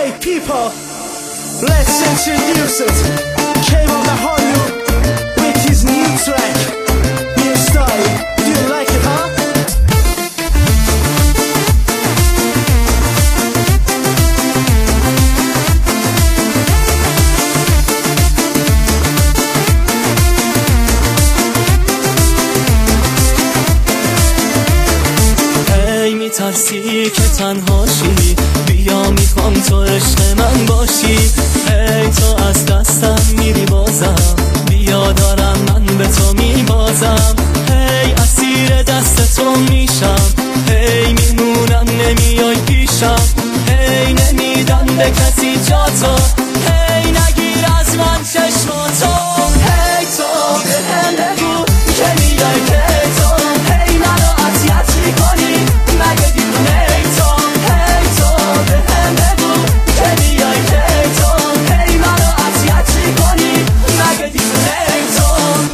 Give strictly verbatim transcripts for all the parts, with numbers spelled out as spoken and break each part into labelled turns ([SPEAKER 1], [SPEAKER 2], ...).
[SPEAKER 1] Hey people, let's introduce it. Came on the Hollywood with his new track, new style. Do you like it, huh?
[SPEAKER 2] Hey میترسی که تنهاشی، بیا میخوام تو عشق من باشی. هی تو از دستم میری بازم، بیا دارم من به تو میبازم. هی اسیر دست تو میشم، هی میمونم نمیای پیشم. هی نمیدم به کسی جا تو، هی نگیر از من چشماتو. هی تو به هم بگو که میای که تو هی منو اذیت میکنی، مگه دیوونه ای تو. هی تو به هم بگو که میای که تو هی منو اذیت میکنی، مگه دیوونه ای تو.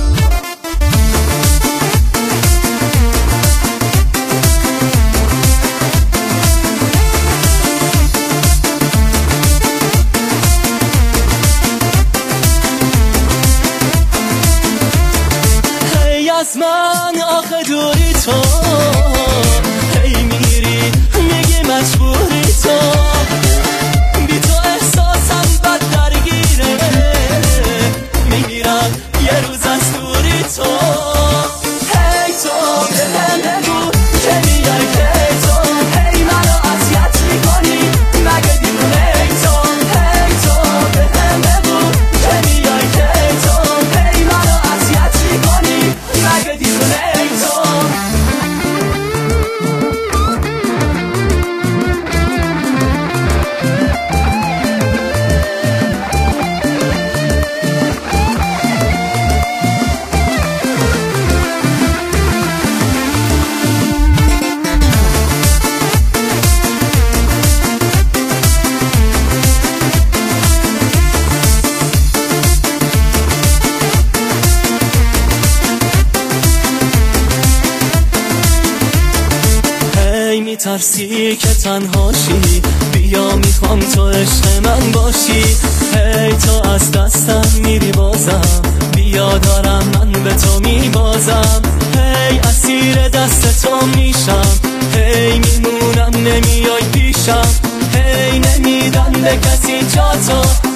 [SPEAKER 2] هی از من آخه دوری تو، هی میری میگی مجبوری تو. بی تو احساسم بد درگیره، میگیرم یه روز از دوری تو. هی تو به هم بگو که میای که تو هی منو اذیت میکنی، مگه دیوونه ای تو. هی تو به هم بگو که میای که تو هی منو اذیت میکنی، مگه دیوونه ای تو. هی میترسی که تنهاشی، بیا میخوام تو عشق من باشی. هی تو از دستم میری بازم، بیا دارم من به تو میبازم. هی اسیر دست تو میشم، هی میمونم نمیای پیشم. هی نمیدم به کسی جا تو،